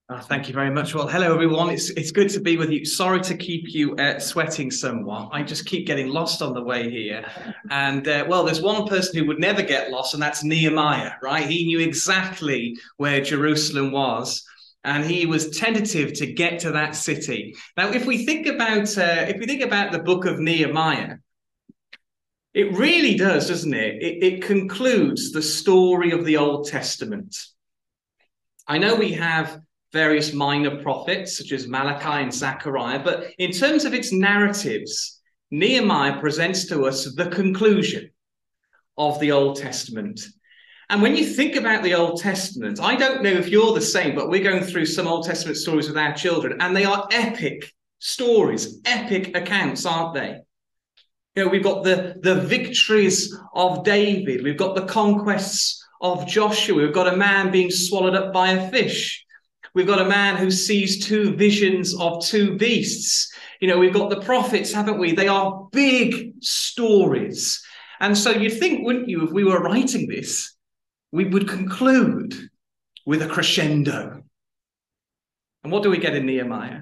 Thank you very much. Well, hello, everyone. It's good to be with you. Sorry to keep you sweating somewhat. I just keep getting lost on the way here. And, well, there's one person who would never get lost, and that's Nehemiah, right? He knew exactly where Jerusalem was, and he was tentative to get to that city. Now, if we think about the book of Nehemiah, it really does, doesn't it? It concludes the story of the Old Testament. I know we have various minor prophets such as Malachi and Zechariah, but in terms of its narratives, Nehemiah presents to us the conclusion of the Old Testament. And when you think about the Old Testament, I don't know if you're the same, but we're going through some Old Testament stories with our children, and they are epic stories, epic accounts, aren't they? You know, we've got the victories of David, we've got the conquests of Joshua, we've got a man being swallowed up by a fish. We've got a man who sees two visions of two beasts. You know, we've got the prophets, haven't we? They are big stories. And so you'd think, wouldn't you, if we were writing this, we would conclude with a crescendo. And what do we get in Nehemiah?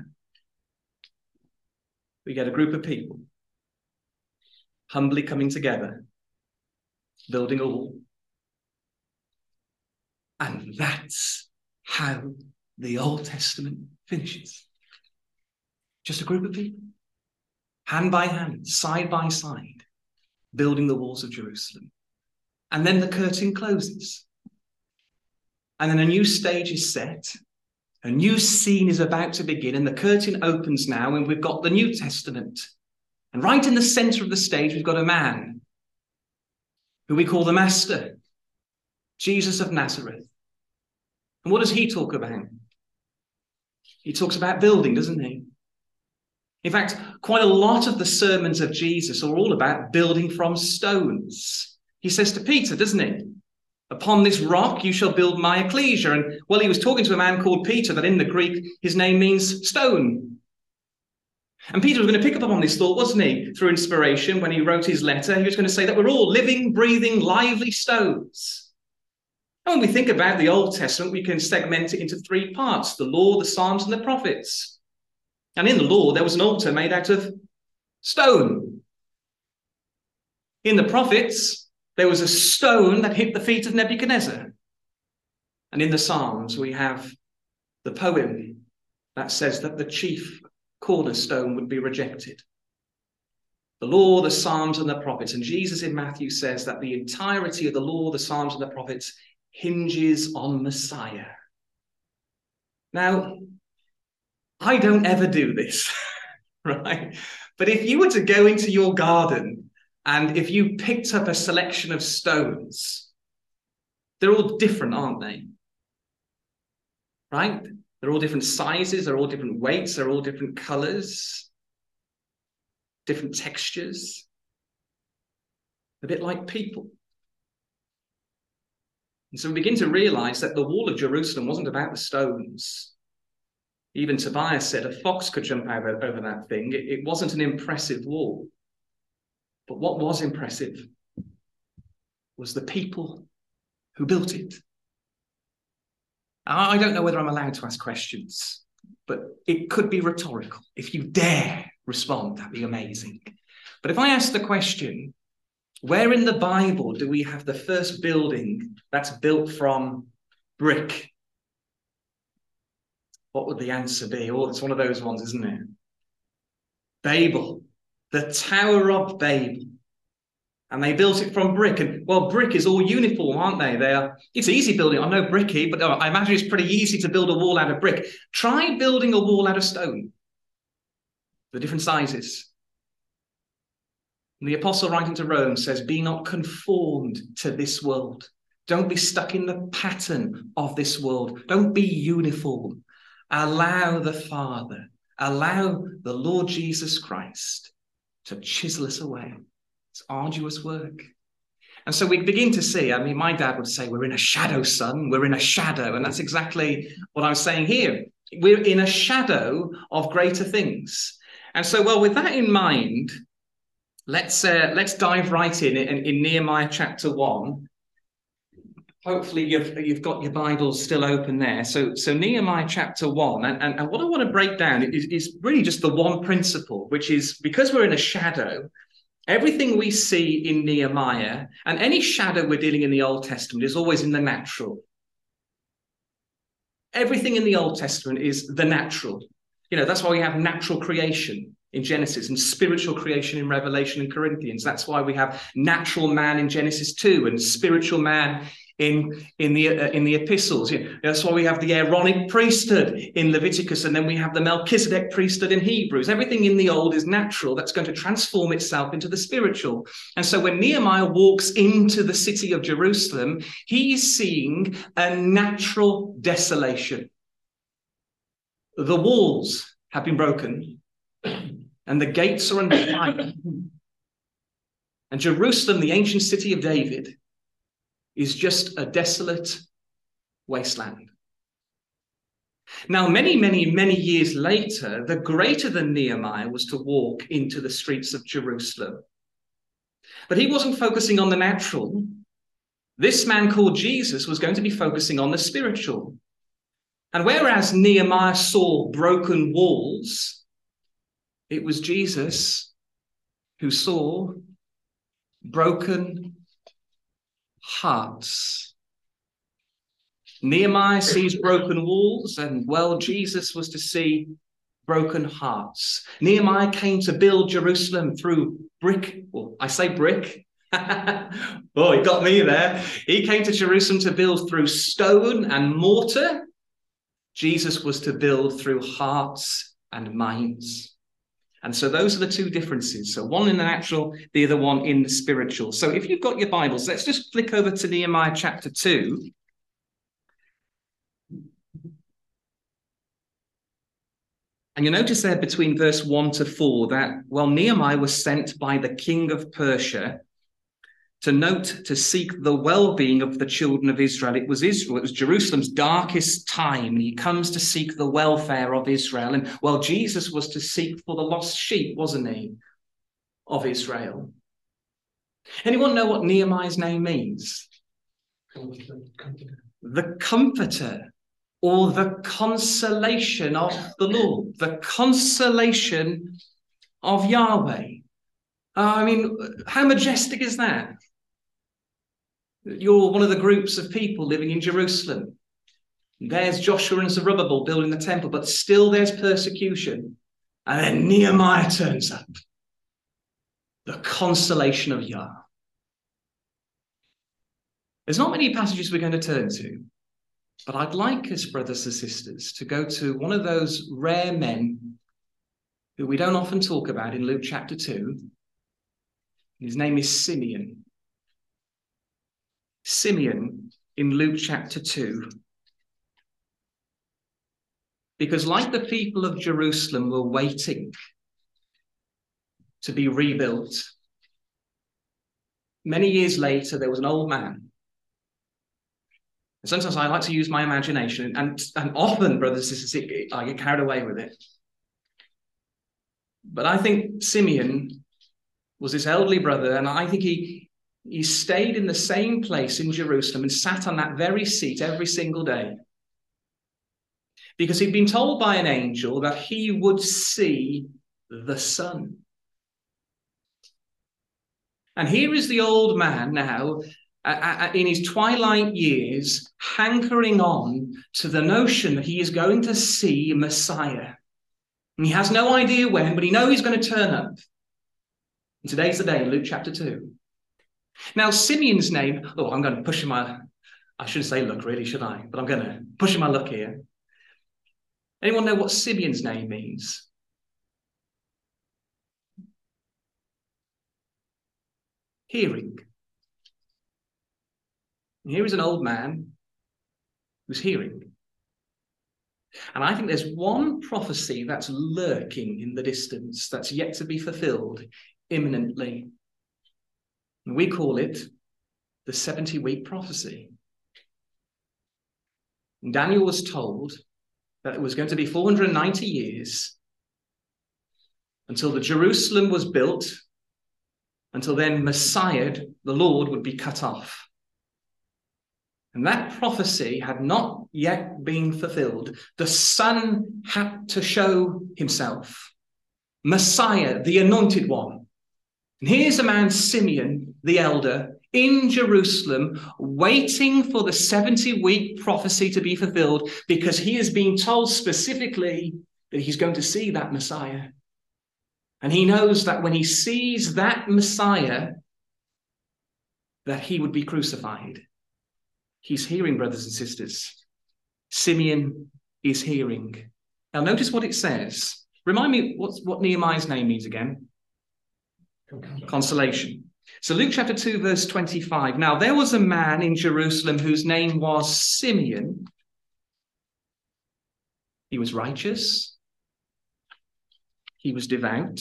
We get a group of people humbly coming together, building a wall. And that's how the Old Testament finishes. Just a group of people, hand by hand, side by side, building the walls of Jerusalem. And then the curtain closes. And then a new stage is set. A new scene is about to begin. And the curtain opens now, and we've got the New Testament. And right in the center of the stage, we've got a man who we call the Master, Jesus of Nazareth. And what does he talk about? He talks about building, doesn't he? In fact, quite a lot of the sermons of Jesus are all about building from stones. He says to Peter, doesn't he? Upon this rock you shall build my ecclesia. And, well, he was talking to a man called Peter, that in the Greek, his name means stone. And Peter was going to pick up on this thought, wasn't he? Through inspiration, when he wrote his letter, he was going to say that we're all living, breathing, lively stones. And when we think about the Old Testament, we can segment it into three parts: the law, the Psalms, and the prophets. And in the law, there was an altar made out of stone. In the prophets, there was a stone that hit the feet of Nebuchadnezzar. And in the Psalms, we have the poem that says that the chief cornerstone would be rejected. The law, the Psalms, and the prophets. And Jesus in Matthew says that the entirety of the law, the Psalms, and the prophets hinges on Messiah. Now, I don't ever do this, right? But if you were to go into your garden and if you picked up a selection of stones, they're all different, aren't they? Right? They're all different sizes, they're all different weights, they're all different colors, different textures. A bit like people. And so we begin to realize that the wall of Jerusalem wasn't about the stones. Even Tobias said a fox could jump over that thing. It wasn't an impressive wall. But what was impressive was the people who built it. I don't know whether I'm allowed to ask questions, but it could be rhetorical. If you dare respond, that'd be amazing. But if I ask the question, where in the Bible do we have the first building that's built from brick? What would the answer be? Oh, it's one of those ones, isn't it? Babel, the Tower of Babel. And they built it from brick. And, well, brick is all uniform, aren't they? It's easy building. I know bricky, but I imagine it's pretty easy to build a wall out of brick. Try building a wall out of stone. The different sizes. And the apostle writing to Rome says, be not conformed to this world. Don't be stuck in the pattern of this world. Don't be uniform. Allow the Father, allow the Lord Jesus Christ to chisel us away. It's arduous work. And so we begin to see, I mean, my dad would say, we're in a shadow, son, we're in a shadow. And that's exactly what I'm saying here. We're in a shadow of greater things. And so, well, with that in mind, let's dive right in Nehemiah chapter 1. Hopefully you've got your Bibles still open there. So Nehemiah chapter 1, and what I want to break down is really just the one principle, which is because we're in a shadow, everything we see in Nehemiah, and any shadow we're dealing in the Old Testament, is always in the natural. Everything in the Old Testament is the natural. You know, that's why we have natural creation in Genesis and spiritual creation in Revelation and Corinthians. That's why we have natural man in Genesis 2 and spiritual man in the epistles. You know, that's why we have the Aaronic priesthood in Leviticus, and then we have the Melchizedek priesthood in Hebrews. Everything in the old is natural. That's going to transform itself into the spiritual. And so when Nehemiah walks into the city of Jerusalem, he's seeing a natural desolation. The walls have been broken and the gates are under fire. And Jerusalem, the ancient city of David, is just a desolate wasteland. Now, many, many, many years later, the greater than Nehemiah was to walk into the streets of Jerusalem. But he wasn't focusing on the natural. This man called Jesus was going to be focusing on the spiritual. And whereas Nehemiah saw broken walls, it was Jesus who saw broken hearts. Nehemiah sees broken walls, and well, Jesus was to see broken hearts. Nehemiah came to build Jerusalem through brick. Well, I say brick. Oh, he got me there. He came to Jerusalem to build through stone and mortar. Jesus was to build through hearts and minds. And so those are the two differences. So one in the natural, the other one in the spiritual. So if you've got your Bibles, let's just flick over to Nehemiah chapter 2. And you notice there between verse 1 to 4 that, well, Nehemiah was sent by the king of Persia to seek the well-being of the children of Israel. It was Jerusalem's darkest time, and he comes to seek the welfare of Israel. And well, Jesus was to seek for the lost sheep, wasn't he, of Israel? Anyone know what Nehemiah's name means? The comforter, or the consolation of the Lord, the consolation of Yahweh. I mean, how majestic is that? You're one of the groups of people living in Jerusalem. There's Joshua and Zerubbabel building the temple, but still there's persecution. And then Nehemiah turns up. The consolation of Yah. There's not many passages we're going to turn to, but I'd like us, brothers and sisters, to go to one of those rare men who we don't often talk about in Luke chapter 2. His name is Simeon. Simeon in Luke chapter 2. Because like the people of Jerusalem were waiting to be rebuilt, many years later there was an old man. And sometimes I like to use my imagination, and often, brothers and sisters, I get carried away with it. But I think Simeon was this elderly brother, and I think he stayed in the same place in Jerusalem and sat on that very seat every single day. Because he'd been told by an angel that he would see the sun. And here is the old man now, in his twilight years, hankering on to the notion that he is going to see Messiah. And he has no idea when, but he knows he's going to turn up. And today's the day, Luke chapter 2. Now, Simeon's name, I'm going to push I shouldn't say luck really, should I? But I'm going to push my luck here. Anyone know what Simeon's name means? Hearing. And here is an old man who's hearing. And I think there's one prophecy that's lurking in the distance that's yet to be fulfilled imminently. And we call it the 70-week prophecy. And Daniel was told that it was going to be 490 years until the Jerusalem was built, until then Messiah, the Lord, would be cut off. And that prophecy had not yet been fulfilled. The Son had to show himself. Messiah, the anointed one. And here's a man, Simeon, the elder, in Jerusalem, waiting for the 70-week prophecy to be fulfilled, because he is being told specifically that he's going to see that Messiah. And he knows that when he sees that Messiah, that he would be crucified. He's hearing, brothers and sisters. Simeon is hearing. Now notice what it says. Remind me what Nehemiah's name means again. Consolation. So Luke chapter 2, verse 25. Now there was a man in Jerusalem whose name was Simeon. He was righteous. He was devout.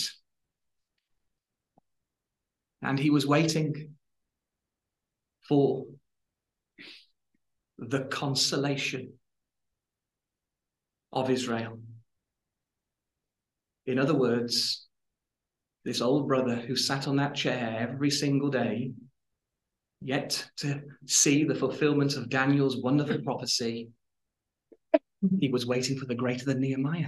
And he was waiting for the consolation of Israel. In other words, this old brother who sat on that chair every single day, yet to see the fulfillment of Daniel's wonderful prophecy, he was waiting for the greater than Nehemiah.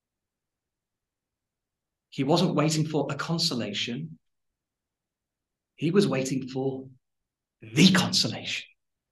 He wasn't waiting for a consolation. He was waiting for the consolation.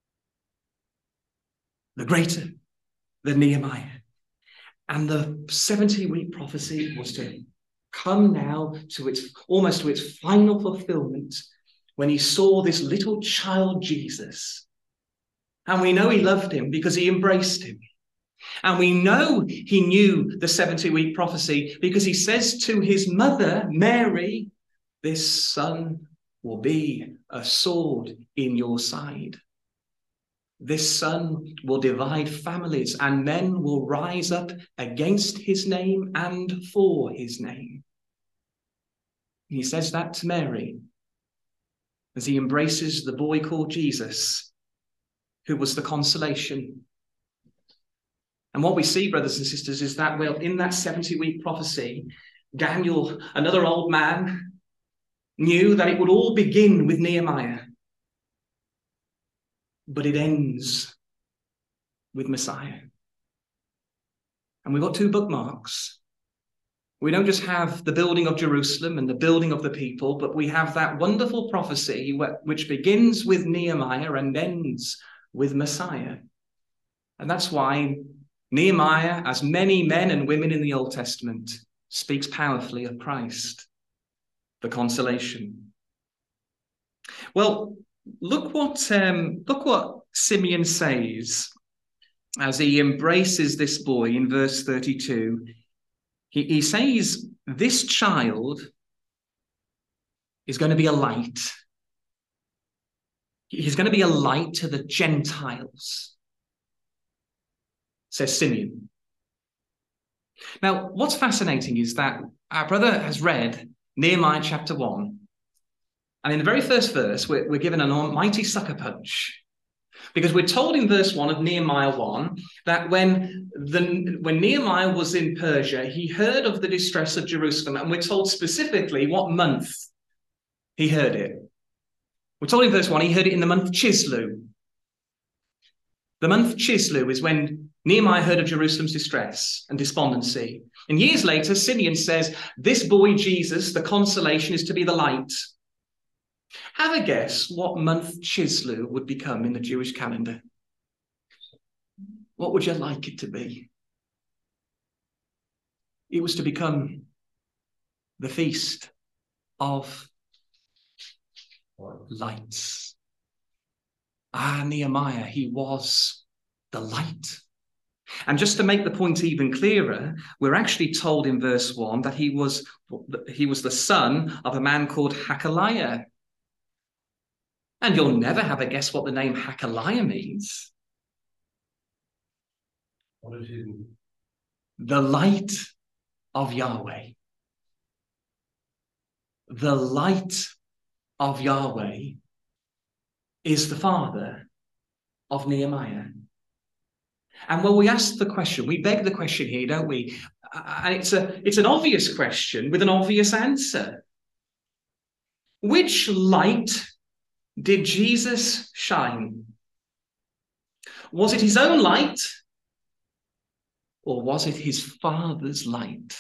The greater than Nehemiah. And the 70-week prophecy was to come now to almost to its final fulfillment when he saw this little child Jesus. And we know he loved him because he embraced him. And we know he knew the 70-week prophecy because he says to his mother, Mary, this son will be a sword in your side. This son will divide families, and men will rise up against his name and for his name. He says that to Mary as he embraces the boy called Jesus, who was the consolation. And what we see, brothers and sisters, is that, well, in that 70-week prophecy, Daniel, another old man, knew that it would all begin with Nehemiah. But it ends with Messiah. And we've got two bookmarks. We don't just have the building of Jerusalem and the building of the people, but we have that wonderful prophecy which begins with Nehemiah and ends with Messiah. And that's why Nehemiah, as many men and women in the Old Testament, speaks powerfully of Christ, the consolation. Well, look what Simeon says as he embraces this boy in verse 32. He says, this child is going to be a light. He's going to be a light to the Gentiles, says Simeon. Now, what's fascinating is that our brother has read Nehemiah chapter 1. And in the very first verse, we're given an almighty sucker punch. Because we're told in verse 1 of Nehemiah 1 that when Nehemiah was in Persia, he heard of the distress of Jerusalem. And we're told specifically what month he heard it. We're told in verse 1 he heard it in the month Chislew. The month Chislew is when Nehemiah heard of Jerusalem's distress and despondency. And years later, Simeon says, this boy Jesus, the consolation, is to be the light. Have a guess what month Chislew would become in the Jewish calendar. What would you like it to be? It was to become the feast of lights. Nehemiah, he was the light. And just to make the point even clearer, we're actually told in verse 1 that he was the son of a man called Hakaliah. And you'll never have a guess what the name Hakaliah means. What is it? The light of Yahweh. The light of Yahweh is the father of Nehemiah. And when we ask the question, we beg the question here, don't we? And it's an obvious question with an obvious answer. Which light did Jesus shine? Was it his own light? Or was it his Father's light?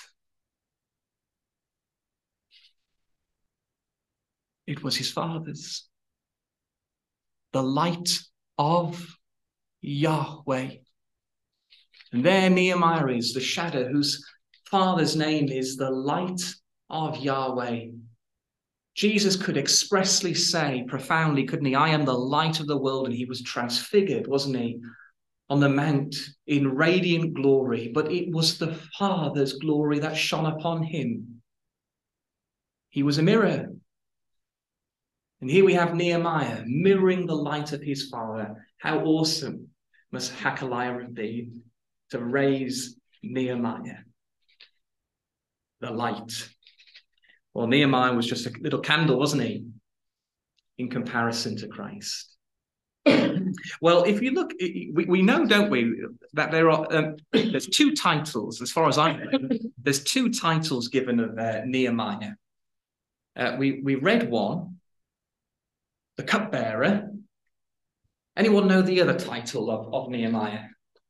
It was his Father's. The light of Yahweh. And there Nehemiah is, the shadow whose Father's name is the light of Yahweh. Jesus could expressly say profoundly, couldn't he? I am the light of the world. And he was transfigured, wasn't he? On the mount in radiant glory. But it was the Father's glory that shone upon him. He was a mirror. And here we have Nehemiah mirroring the light of his Father. How awesome must Hakaliah have been to raise Nehemiah, the light. Well, Nehemiah was just a little candle, wasn't he, in comparison to Christ? Well, if you look, we know, don't we, that there are there's two titles, as far as I know. There's two titles given of Nehemiah. We read one, the cupbearer. Anyone know the other title of Nehemiah?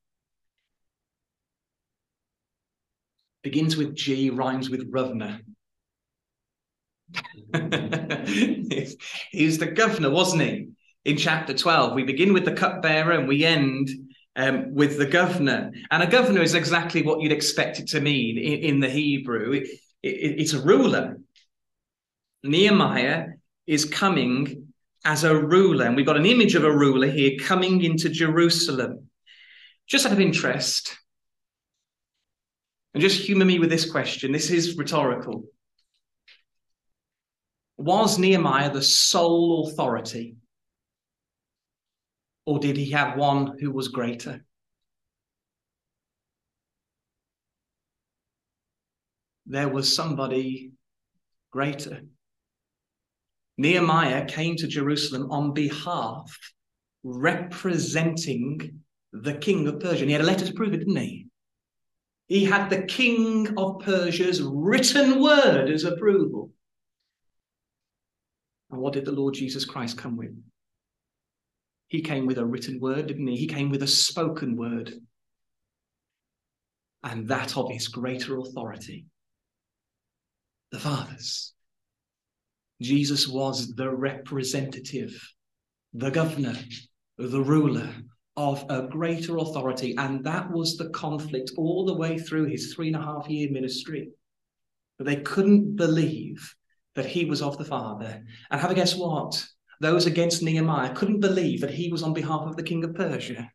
Begins with G, rhymes with Ravna. He's the governor, wasn't he? In chapter 12, we begin with the cupbearer and we end with the governor. And a governor is exactly what you'd expect it to mean in the Hebrew. It's a ruler. Nehemiah is coming as a ruler. And we've got an image of a ruler here coming into Jerusalem. Just out of interest, and just humor me with this question. This is rhetorical. Was Nehemiah the sole authority? Or did he have one who was greater? There was somebody greater. Nehemiah came to Jerusalem on behalf, representing the king of Persia. And he had a letter to prove it, didn't he? He had the king of Persia's written word as approval. And what did the Lord Jesus Christ come with? He came with a written word, didn't he? He came with a spoken word. And that of his greater authority. The Father's. Jesus was the representative, the governor, the ruler of a greater authority. And that was the conflict all the way through his 3.5-year ministry. But they couldn't believe that he was of the Father. And have a guess what? Those against Nehemiah couldn't believe that he was on behalf of the king of Persia.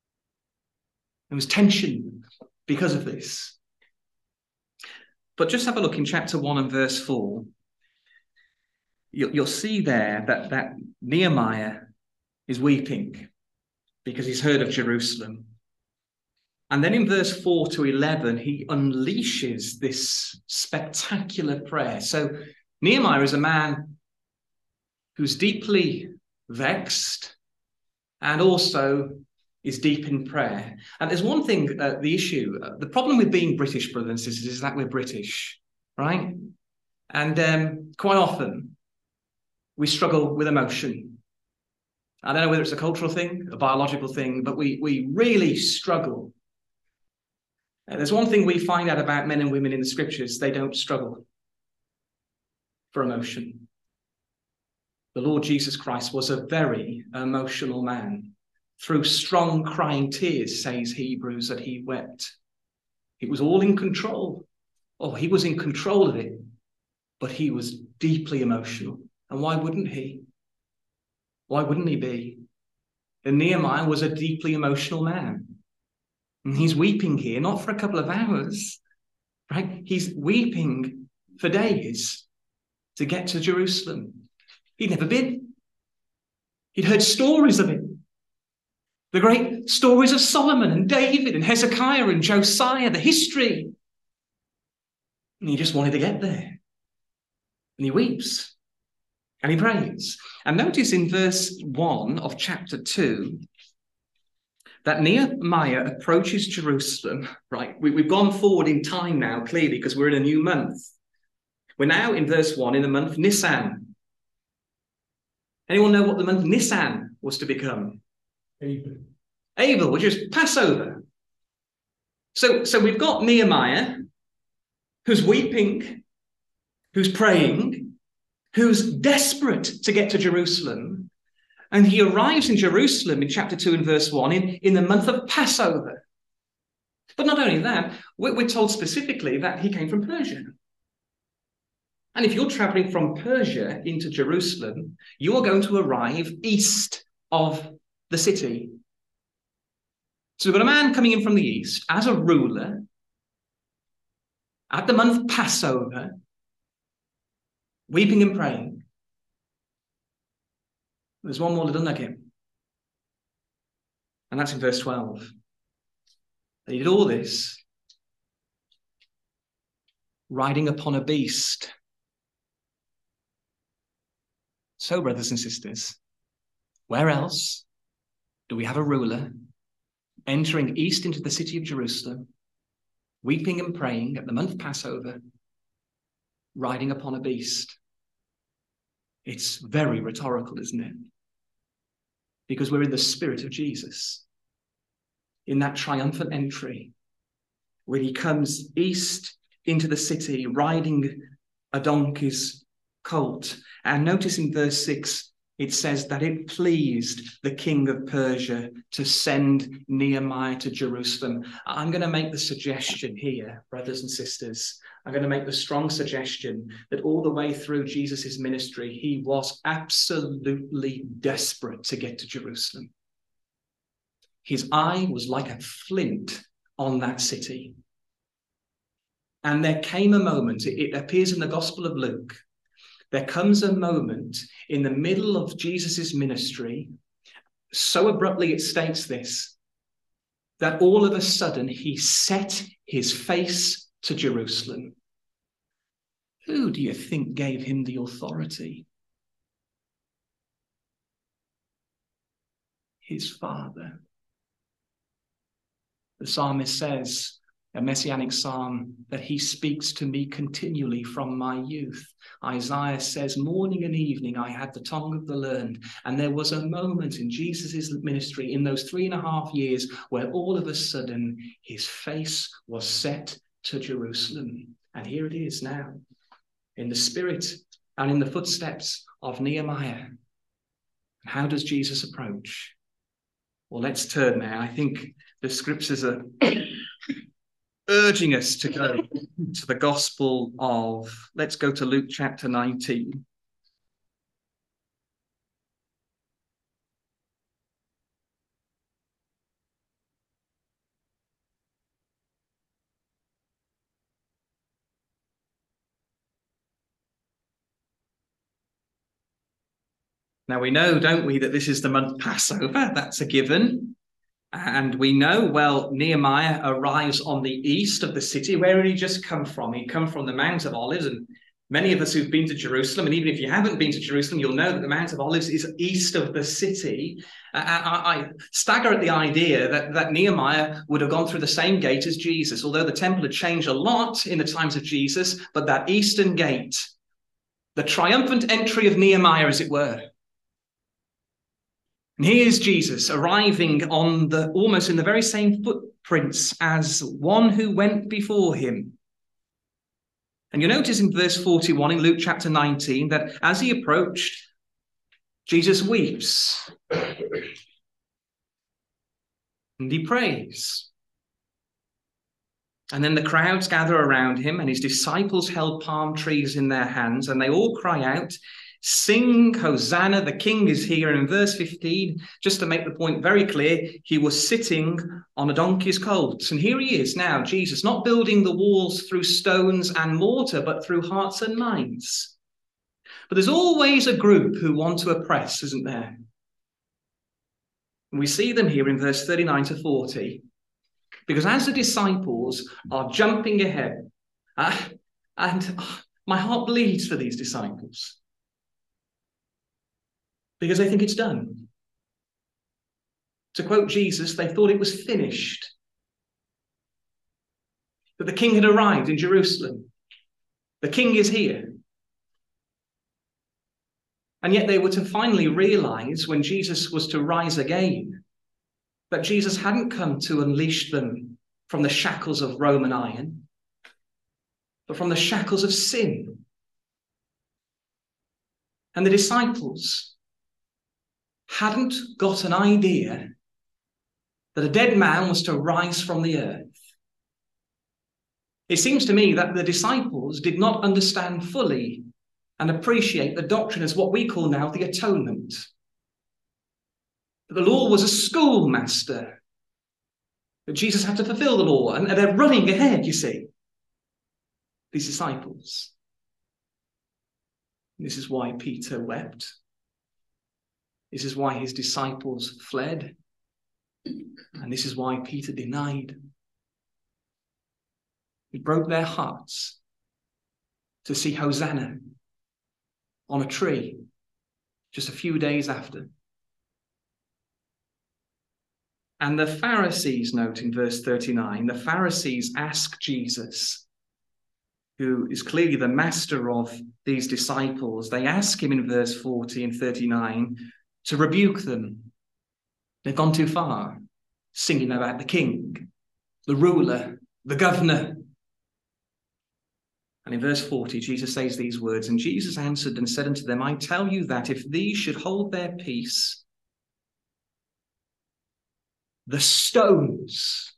There was tension because of this. But just have a look in chapter 1 and verse 4. You'll see there that Nehemiah is weeping because he's heard of Jerusalem. And then in verse 4 to 11, he unleashes this spectacular prayer. So Nehemiah is a man who's deeply vexed and also is deep in prayer. And there's one thing, the issue, the problem with being British, brothers and sisters, is that we're British, right? And quite often we struggle with emotion. I don't know whether it's a cultural thing, a biological thing, but we really struggle. There's one thing we find out about men and women in the scriptures: they don't struggle for emotion. The Lord Jesus Christ was a very emotional man. Through strong crying tears, says Hebrews, that he wept. It was all in control. Oh, he was in control of it, but he was deeply emotional. And why wouldn't he? Why wouldn't he be? And Nehemiah was a deeply emotional man. And he's weeping here, not for a couple of hours, right? He's weeping for days to get to Jerusalem. He'd never been. He'd heard stories of it. The great stories of Solomon and David and Hezekiah and Josiah, the history. And he just wanted to get there. And he weeps. And he prays. And notice in verse 1 of chapter 2 that Nehemiah approaches Jerusalem. Right, we've gone forward in time now, clearly, because we're in a new month. We're now in verse 1 in the month Nisan. Anyone know what the month Nisan was to become? Abel, which is Passover. So we've got Nehemiah, who's weeping, who's praying, who's desperate to get to Jerusalem. And he arrives in Jerusalem in chapter 2 and verse 1 in the month of Passover. But not only that, we're told specifically that he came from Persia. And if you're traveling from Persia into Jerusalem, you are going to arrive east of the city. So we've got a man coming in from the east as a ruler at the month Passover, weeping and praying. There's one more little nugget, and that's in verse 12. He did all this riding upon a beast. So, brothers and sisters, where else do we have a ruler entering east into the city of Jerusalem, weeping and praying at the month Passover, riding upon a beast? It's very rhetorical, isn't it? Because we're in the spirit of Jesus, in that triumphant entry, when he comes east into the city, riding a donkey's colt. And notice in verse 6, it says that it pleased the king of Persia to send Nehemiah to Jerusalem. I'm going to make the suggestion here, brothers and sisters. I'm going to make the strong suggestion that all the way through Jesus' ministry, he was absolutely desperate to get to Jerusalem. His eye was like a flint on that city. And there came a moment, it appears in the Gospel of Luke, there comes a moment in the middle of Jesus' ministry, so abruptly it states this, that all of a sudden he set his face to Jerusalem. Who do you think gave him the authority? His Father. The psalmist says, a messianic psalm, that he speaks to me continually from my youth. Isaiah says, morning and evening I had the tongue of the learned. And there was a moment in Jesus' ministry in those 3.5 years where all of a sudden his face was set to Jerusalem. And here it is now, in the spirit and in the footsteps of Nehemiah. How does Jesus approach? Well, let's turn now. I think the scriptures are urging us to go to the Gospel of, let's go to Luke chapter 19. Now we know, don't we, that this is the month Passover. That's a given. And we know, well, Nehemiah arrives on the east of the city. Where did he just come from? He'd come from the Mount of Olives. And many of us who've been to Jerusalem, and even if you haven't been to Jerusalem, you'll know that the Mount of Olives is east of the city. I stagger at the idea that Nehemiah would have gone through the same gate as Jesus, although the temple had changed a lot in the times of Jesus, but that eastern gate, the triumphant entry of Nehemiah, as it were. And here's Jesus arriving on almost in the very same footprints as one who went before him. And you notice in verse 41 in Luke chapter 19 that as he approached, Jesus weeps and he prays. And then the crowds gather around him and his disciples held palm trees in their hands and they all cry out, sing, Hosanna, the King is here. And in verse 15, just to make the point very clear, he was sitting on a donkey's colt. And here he is now, Jesus, not building the walls through stones and mortar, but through hearts and minds. But there's always a group who want to oppress, isn't there? And we see them here in verse 39 to 40. Because as the disciples are jumping ahead, my heart bleeds for these disciples. Because they think it's done. To quote Jesus, they thought it was finished. That the king had arrived in Jerusalem. The king is here. And yet they were to finally realize when Jesus was to rise again, that Jesus hadn't come to unleash them from the shackles of Roman iron, but from the shackles of sin. And the disciples hadn't got an idea that a dead man was to rise from the earth. It seems to me that the disciples did not understand fully and appreciate the doctrine as what we call now the atonement. The law was a schoolmaster, that Jesus had to fulfill the law, and they're running ahead, you see, these disciples. This is why Peter wept. This is why his disciples fled. And this is why Peter denied. It broke their hearts to see Hosanna on a tree just a few days after. And the Pharisees, note in verse 39, the Pharisees ask Jesus, who is clearly the master of these disciples, they ask him in verse 40 and 39 to rebuke them. They've gone too far, singing about the king, the ruler, the governor. And in verse 40, Jesus says these words, "And Jesus answered and said unto them, I tell you that if these should hold their peace, the stones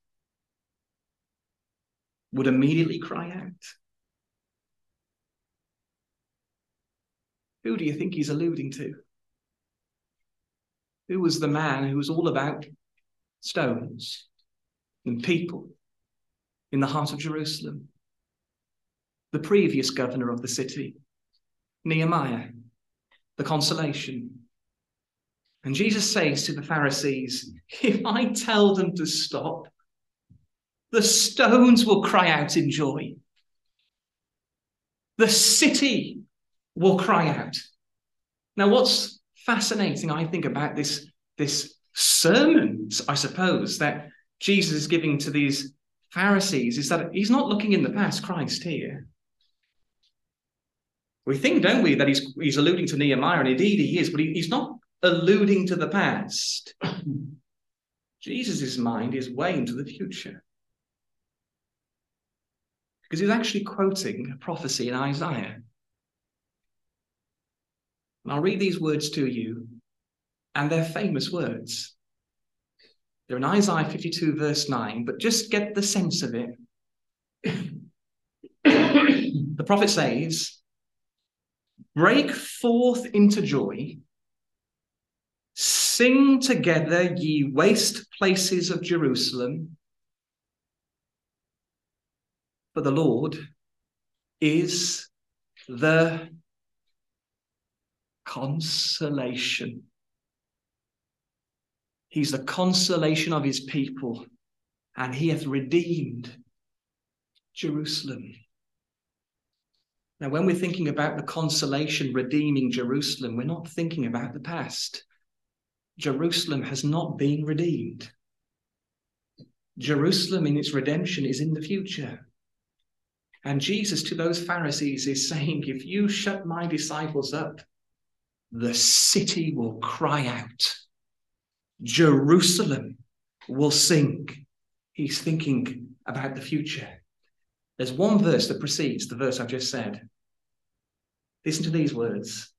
would immediately cry out." Who do you think he's alluding to? Who was the man who was all about stones and people in the heart of Jerusalem? The previous governor of the city, Nehemiah, the consolation. And Jesus says to the Pharisees, if I tell them to stop, the stones will cry out in joy. The city will cry out. Now, what's fascinating, I think, about this sermon, I suppose, that Jesus is giving to these Pharisees is that he's not looking in the past, Christ, here. We think, don't we, that he's alluding to Nehemiah, and indeed he is, but he's not alluding to the past. Jesus' mind is way into the future. Because he's actually quoting a prophecy in Isaiah. And I'll read these words to you, and they're famous words. They're in Isaiah 52, verse 9, but just get the sense of it. The prophet says, break forth into joy, sing together, ye waste places of Jerusalem, for the Lord is the consolation. He's the consolation of his people, and he hath redeemed Jerusalem. Now, when we're thinking about the consolation redeeming Jerusalem, we're not thinking about the past. Jerusalem has not been redeemed. Jerusalem in its redemption is in the future. And Jesus to those Pharisees is saying, if you shut my disciples up, the city will cry out. Jerusalem will sing. He's thinking about the future. There's one verse that precedes the verse I've just said. Listen to these words.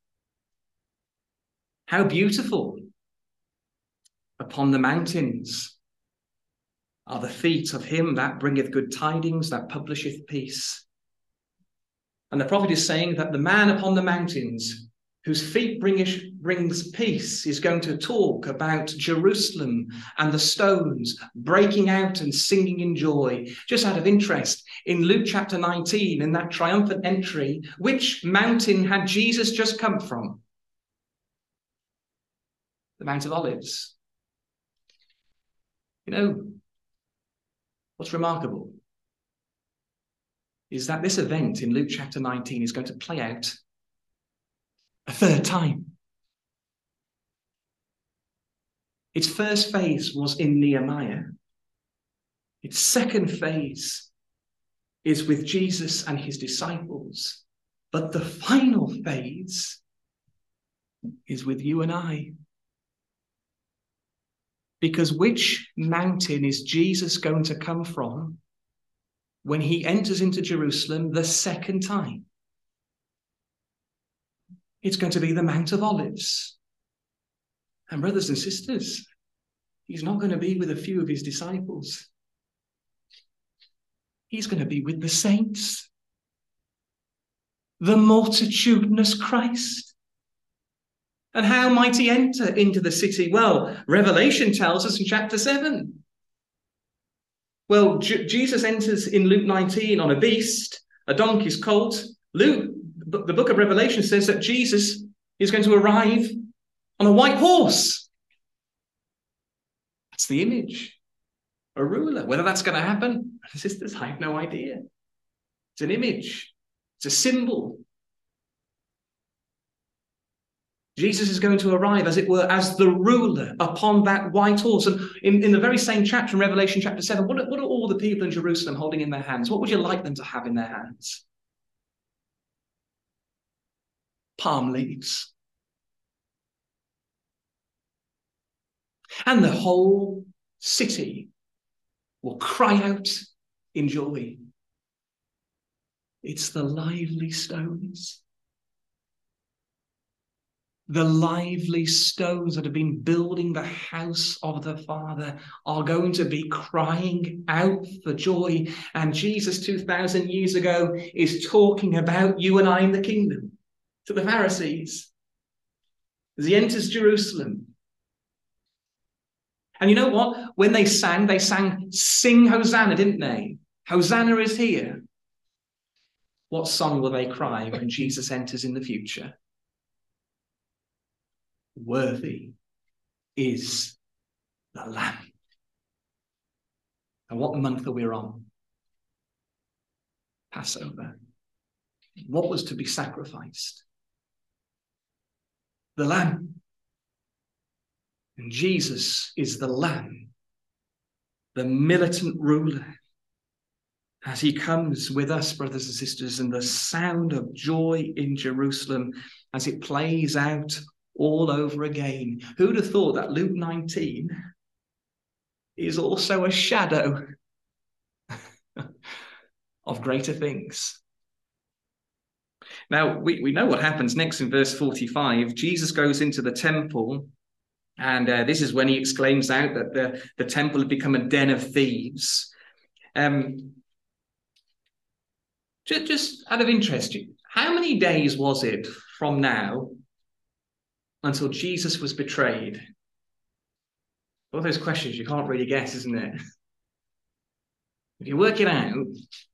How beautiful upon the mountains are the feet of him that bringeth good tidings, that publisheth peace. And the prophet is saying that the man upon the mountains whose feet brings peace is going to talk about Jerusalem and the stones breaking out and singing in joy. Just out of interest, in Luke chapter 19, in that triumphant entry, which mountain had Jesus just come from? The Mount of Olives. You know, what's remarkable is that this event in Luke chapter 19 is going to play out a third time. Its first phase was in Nehemiah. Its second phase is with Jesus and his disciples. But the final phase is with you and I. Because which mountain is Jesus going to come from when he enters into Jerusalem the second time? It's going to be the Mount of Olives. And brothers and sisters, he's not going to be with a few of his disciples. He's going to be with the saints, the multitudinous Christ. And how might he enter into the city? Well, Revelation tells us in chapter 7. Well, Jesus enters in Luke 19 on a beast, a donkey's colt. The book of Revelation says that Jesus is going to arrive on a white horse. That's the image. A ruler. Whether that's going to happen, sisters, I have no idea. It's an image. It's a symbol. Jesus is going to arrive, as it were, as the ruler upon that white horse. And in the very same chapter, in Revelation chapter 7, what are all the people in Jerusalem holding in their hands? What would you like them to have in their hands? Palm leaves. And the whole city will cry out in joy. It's the lively stones. The lively stones that have been building the house of the Father are going to be crying out for joy. And Jesus 2,000 years ago is talking about you and I in the kingdom to the Pharisees as he enters Jerusalem. And you know what? When they sang, Sing Hosanna, didn't they? Hosanna is here. What song will they cry when Jesus enters in the future? Worthy is the Lamb. And what month are we on? Passover. What was to be sacrificed? The Lamb. And Jesus is the Lamb, the militant ruler, as he comes with us, brothers and sisters, and the sound of joy in Jerusalem as it plays out all over again. Who'd have thought that Luke 19 is also a shadow of greater things? Now, we know what happens next in verse 45. Jesus goes into the temple, and this is when he exclaims out that the temple had become a den of thieves. Just out of interest, how many days was it from now until Jesus was betrayed? All those questions you can't really guess, isn't it? If you work it out,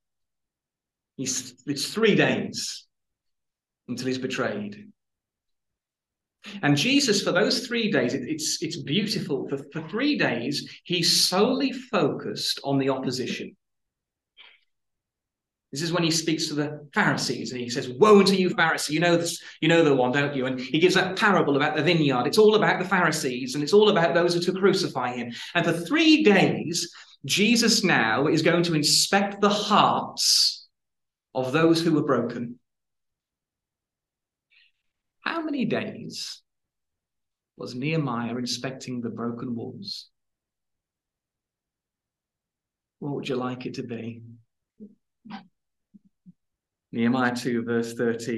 it's 3 days until he's betrayed. And Jesus, for those 3 days, it's beautiful. For 3 days, he's solely focused on the opposition. This is when he speaks to the Pharisees and he says, "Woe unto you, Pharisee." You know this, you know the one, don't you? And he gives that parable about the vineyard. It's all about the Pharisees and it's all about those who to crucify him. And for 3 days, Jesus now is going to inspect the hearts of those who were broken. How many days was Nehemiah inspecting the broken walls? What would you like it to be? Nehemiah 2, verse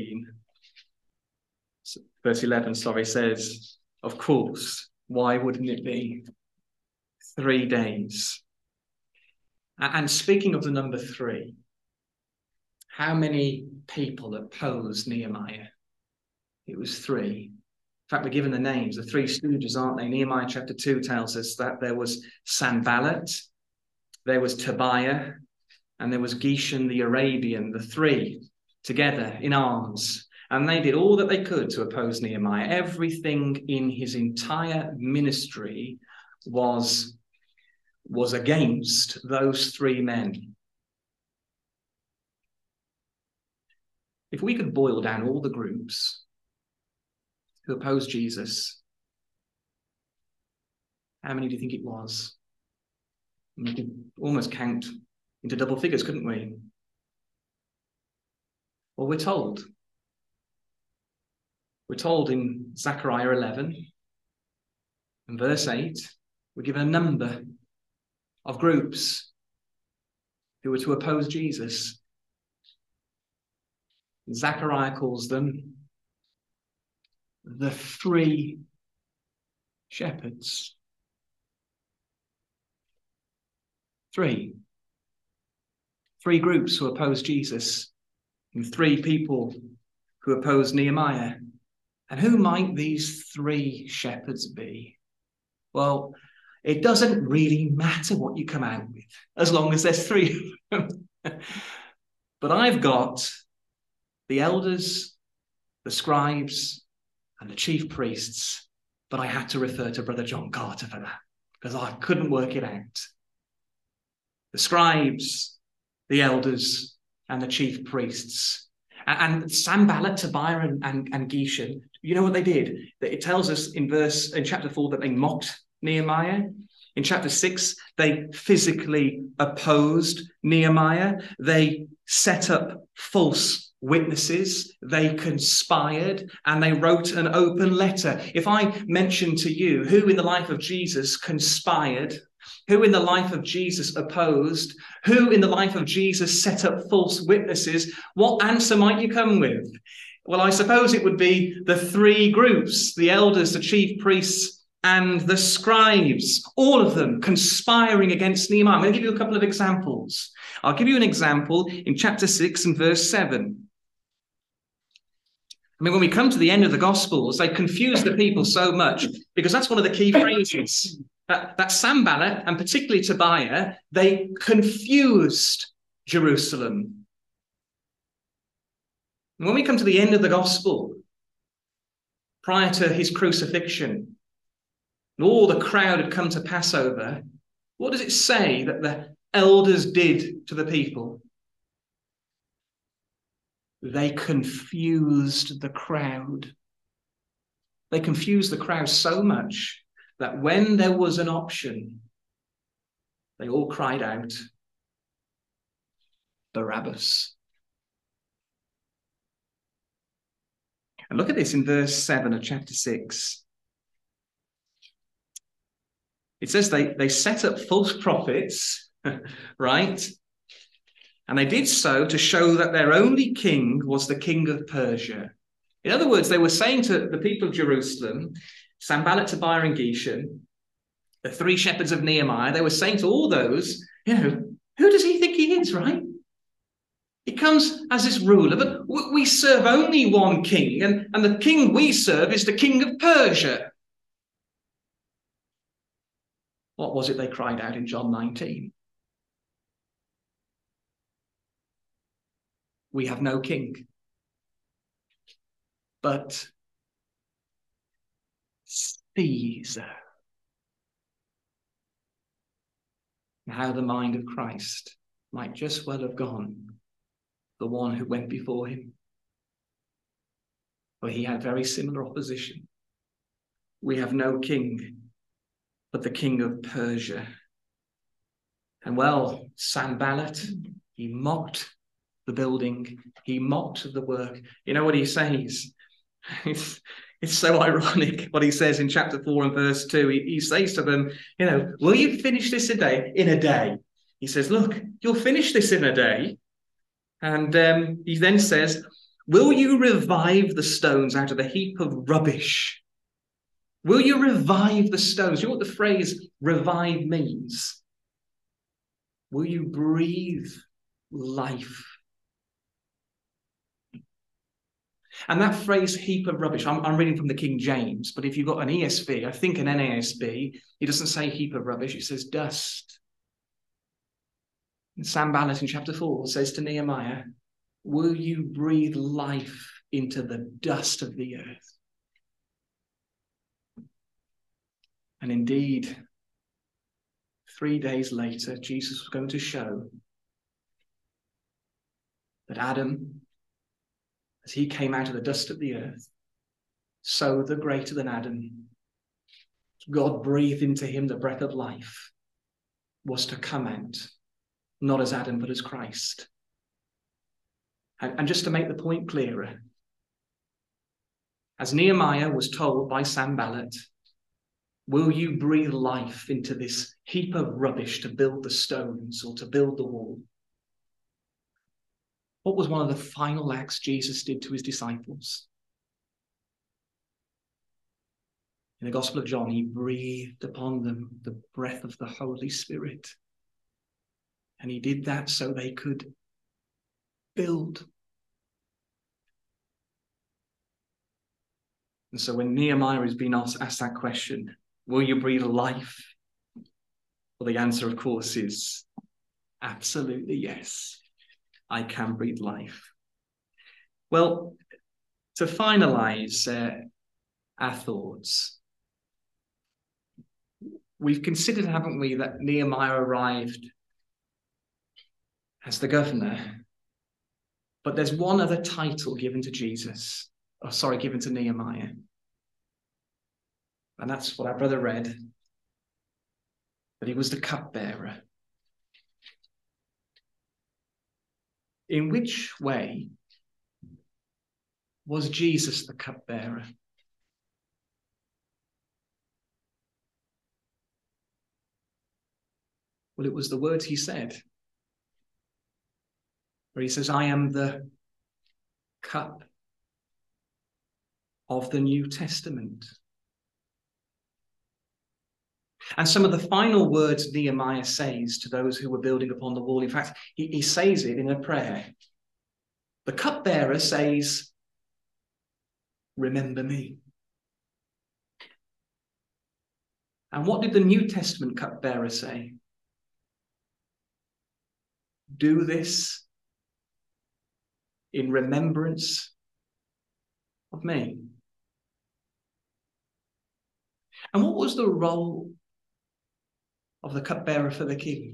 11, says, of course, why wouldn't it be 3 days? And speaking of the number 3, how many people opposed Nehemiah? It was 3. In fact, we're given the names, the 3 stooges, aren't they? Nehemiah chapter 2 tells us that there was Sanballat, there was Tobiah, and there was Geshem the Arabian, the 3 together in arms. And they did all that they could to oppose Nehemiah. Everything in his entire ministry was against those 3 men. If we could boil down all the groups who opposed Jesus, how many do you think it was? We could almost count into double figures, couldn't we? Well, we're told in Zechariah 11 and verse 8 We're given a number of groups who were to oppose Jesus. Zechariah calls them the three shepherds. Three groups who oppose Jesus, and three people who oppose Nehemiah. And who might these three shepherds be? Well, it doesn't really matter what you come out with, as long as there's three of them. But I've got the elders, the scribes, and the chief priests, but I had to refer to Brother John Carter for that, because I couldn't work it out. The scribes, the elders, and the chief priests. And Sanballat, Tobiah, and Geshem, you know what they did? It tells us in chapter 4 that they mocked Nehemiah. In chapter 6, they physically opposed Nehemiah. They set up false witnesses. They conspired, and they wrote an open letter. If I mention to you who in the life of Jesus conspired, who in the life of Jesus opposed, who in the life of Jesus set up false witnesses, what answer might you come with? Well, I suppose it would be the three groups, the elders, the chief priests, and the scribes, all of them conspiring against Nehemiah. I'm going to give you a couple of examples. I'll give you an example in chapter 6 and verse 7. I mean, when we come to the end of the Gospels, they confuse the people so much, because that's one of the key phrases. That Sanballat, and particularly Tobiah, they confused Jerusalem. And when we come to the end of the Gospel, prior to his crucifixion, and all the crowd had come to Passover, what does it say that the elders did to the people? They confused the crowd. They confused the crowd so much that when there was an option, they all cried out, Barabbas. And look at this in verse 7 of chapter 6. It says they set up false prophets, right? And they did so to show that their only king was the king of Persia. In other words, they were saying to the people of Jerusalem, Sanballat, Tobiah, and Geshem, the three shepherds of Nehemiah, they were saying to all those, who does he think he is, right? He comes as this ruler, but we serve only one king, and the king we serve is the king of Persia. What was it they cried out in John 19? We have no king, but Caesar. How the mind of Christ might just well have gone, the one who went before him. For he had very similar opposition. We have no king, but the king of Persia. And well, Sanballat, he mocked the building. He mocked the work. You know what he says? It's so ironic what he says in chapter 4 and verse 2. He says to them, will you finish this in a day? He says, look, you'll finish this in a day. And he then says, will you revive the stones out of the heap of rubbish? Will you revive the stones? You know what the phrase revive means? Will you breathe life? And that phrase, heap of rubbish, I'm reading from the King James, but if you've got an ESV, I think an NASB, it doesn't say heap of rubbish, it says dust. And Sanballat in chapter 4 says to Nehemiah, will you breathe life into the dust of the earth? And indeed, 3 days later, Jesus was going to show that Adam, as he came out of the dust of the earth, so the greater than Adam, God breathed into him the breath of life, was to come out, not as Adam, but as Christ. And just to make the point clearer, as Nehemiah was told by Sanballat, Will you breathe life into this heap of rubbish to build the stones or to build the wall? What was one of the final acts Jesus did to his disciples? In the Gospel of John, he breathed upon them the breath of the Holy Spirit. And he did that so they could build. And so when Nehemiah has been asked that question, will you breathe life? Well, the answer, of course, is absolutely yes. I can breathe life. Well, to finalize our thoughts, we've considered, haven't we, that Nehemiah arrived as the governor, but there's one other title given to given to Nehemiah. And that's what our brother read, that he was the cupbearer. In which way was Jesus the cupbearer? Well, it was the words he said, where he says, I am the cup of the New Testament. And some of the final words Nehemiah says to those who were building upon the wall, in fact, he says it in a prayer. The cupbearer says, remember me. And what did the New Testament cupbearer say? Do this in remembrance of me. And what was the role of the cupbearer for the king?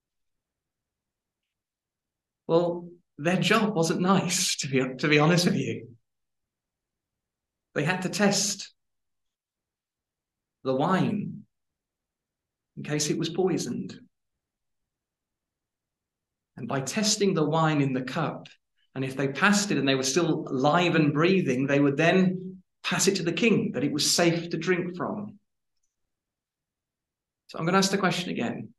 Well, their job wasn't nice, to be honest with you. They had to test the wine in case it was poisoned. And by testing the wine in the cup, and if they passed it and they were still alive and breathing, they would then pass it to the king, that it was safe to drink from. So I'm going to ask the question again.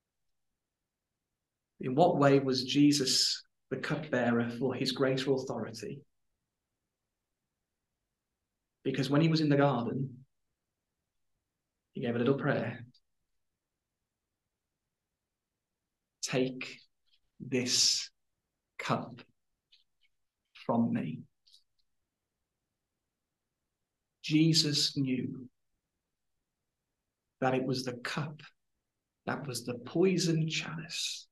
In what way was Jesus the cupbearer for his greater authority? Because when he was in the garden, he gave a little prayer. Take this cup from me. Jesus knew that it was the cup that was the poison chalice,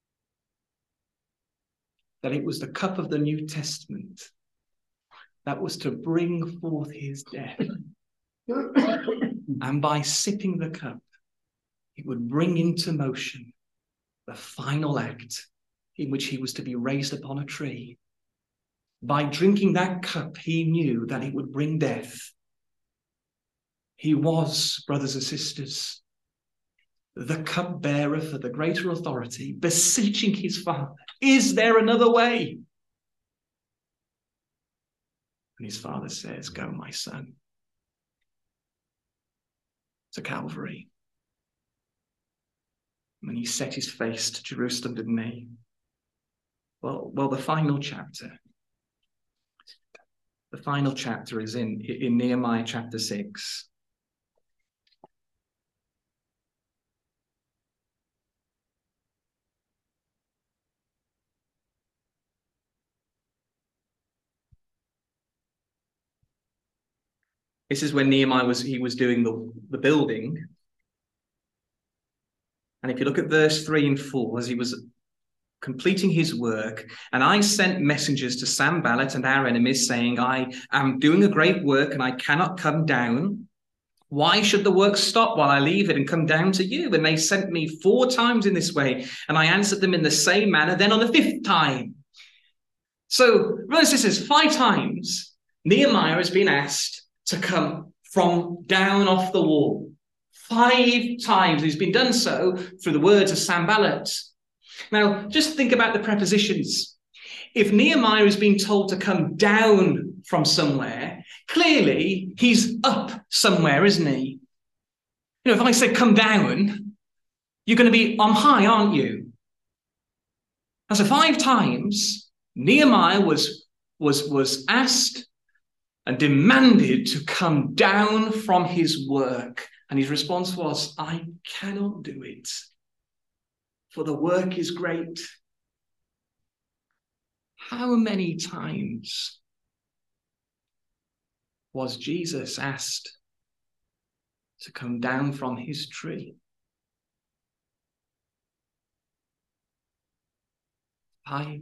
that it was the cup of the New Testament that was to bring forth his death. And by sipping the cup, it would bring into motion the final act in which he was to be raised upon a tree. By drinking that cup, he knew that it would bring death. He was, brothers and sisters, the cupbearer for the greater authority, beseeching his Father, is there another way? And his Father says, go, my son, to Calvary. And he set his face to Jerusalem, didn't he? Well, the final chapter. The final chapter is in Nehemiah chapter 6. This is when Nehemiah was doing the building. And if you look at verse 3 and 4, as he was completing his work, and I sent messengers to Sanballat and our enemies, saying, I am doing a great work and I cannot come down. Why should the work stop while I leave it and come down to you? And they sent me 4 times in this way, and I answered them in the same manner, then on the 5th time. So, brothers and sisters, 5 times Nehemiah has been asked to come from down off the wall. 5 times. He's been done so through the words of Sanballat. Now, just think about the prepositions. If Nehemiah is being told to come down from somewhere, clearly he's up somewhere, isn't he? If I say come down, you're going to be on high, aren't you? And so 5 times, Nehemiah was asked and demanded to come down from his work. And his response was, I cannot do it, for the work is great. How many times was Jesus asked to come down from his tree? 5.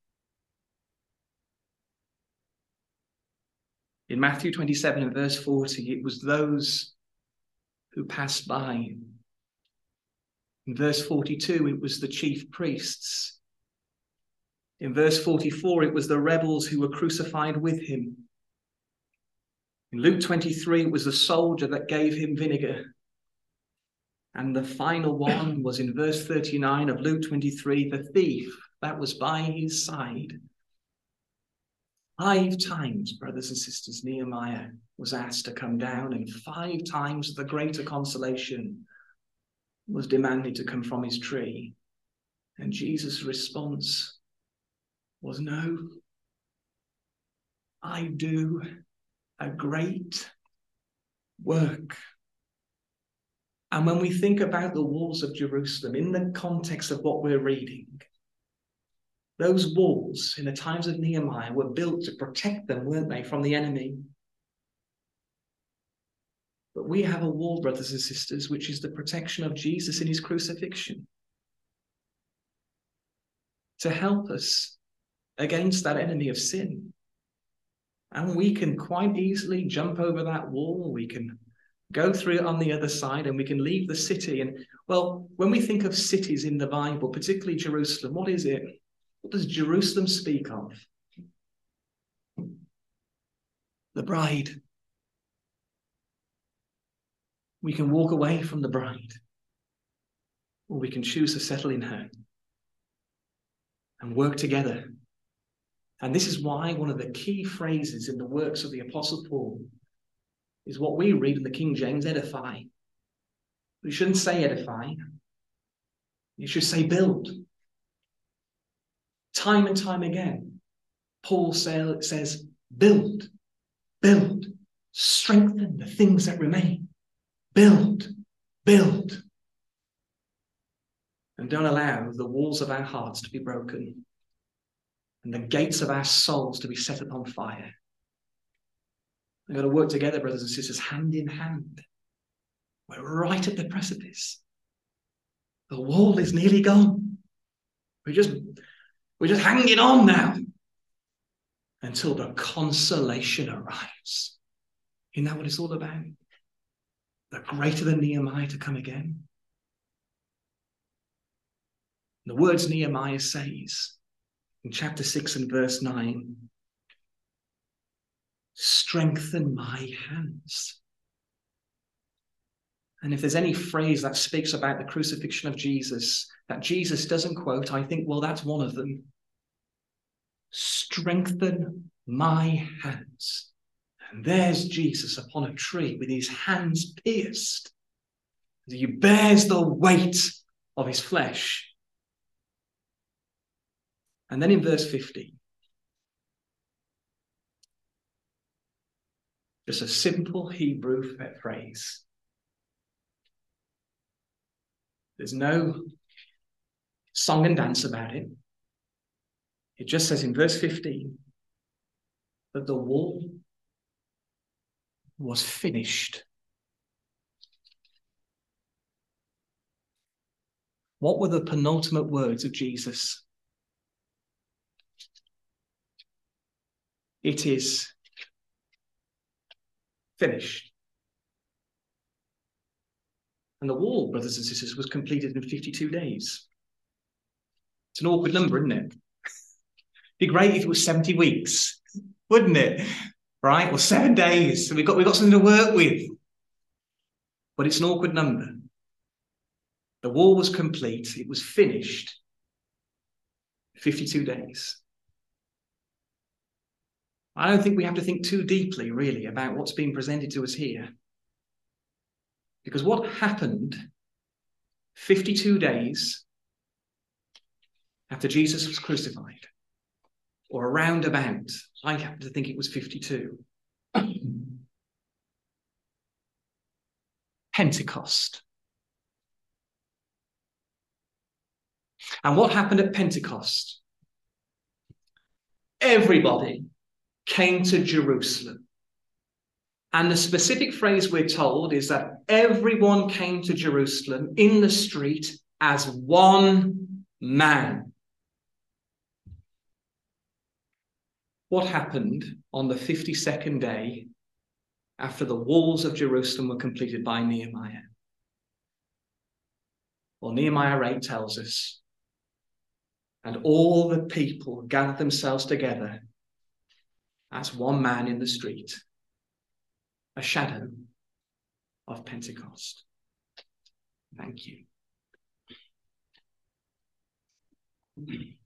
In Matthew 27 and verse 40, it was those who passed by. In verse 42, it was the chief priests. In verse 44, it was the rebels who were crucified with him. In Luke 23, it was the soldier that gave him vinegar. And the final one was in verse 39 of Luke 23, the thief that was by his side. 5 times, brothers and sisters, Nehemiah was asked to come down, and 5 times the greater consolation was demanded to come from his tree. And Jesus' response was, no, I do a great work. And when we think about the walls of Jerusalem in the context of what we're reading, those walls in the times of Nehemiah were built to protect them, weren't they, from the enemy? But we have a wall, brothers and sisters, which is the protection of Jesus in his crucifixion, to help us against that enemy of sin. And we can quite easily jump over that wall. We can go through it on the other side, and we can leave the city. And, well, when we think of cities in the Bible, particularly Jerusalem, what is it? What does Jerusalem speak of? The bride. We can walk away from the bride, or we can choose to settle in her and work together. And this is why one of the key phrases in the works of the Apostle Paul is what we read in the King James, edify. We shouldn't say edify. You should say build. Time and time again, Paul says, build, build, strengthen the things that remain. Build, build. And don't allow the walls of our hearts to be broken and the gates of our souls to be set upon fire. We've got to work together, brothers and sisters, hand in hand. We're right at the precipice. The wall is nearly gone. We're just hanging on now until the consolation arrives. Isn't that what it's all about? The greater than Nehemiah to come again. The words Nehemiah says in chapter 6 and verse 9, strengthen my hands. And if there's any phrase that speaks about the crucifixion of Jesus that Jesus doesn't quote, I think, well, that's one of them. Strengthen my hands. And there's Jesus upon a tree with his hands pierced. He bears the weight of his flesh. And then in verse 50, just a simple Hebrew phrase. There's no song and dance about it. It just says in verse 15 that the wall was finished. What were the penultimate words of Jesus? It is finished. And the wall, brothers and sisters, was completed in 52 days. It's an awkward number, isn't it? It'd be great if it was 70 weeks, wouldn't it? Right? Well, 7 days. So we've got something to work with. But it's an awkward number. The wall was complete. It was finished. 52 days. I don't think we have to think too deeply, really, about what's being presented to us here. Because what happened 52 days after Jesus was crucified, or around about, I happen to think it was 52, Pentecost. And what happened at Pentecost? Everybody came to Jerusalem. And the specific phrase we're told is that everyone came to Jerusalem in the street as one man. What happened on the 52nd day after the walls of Jerusalem were completed by Nehemiah? Well, Nehemiah 8 tells us, and all the people gathered themselves together as one man in the street, a shadow of Pentecost. Thank you.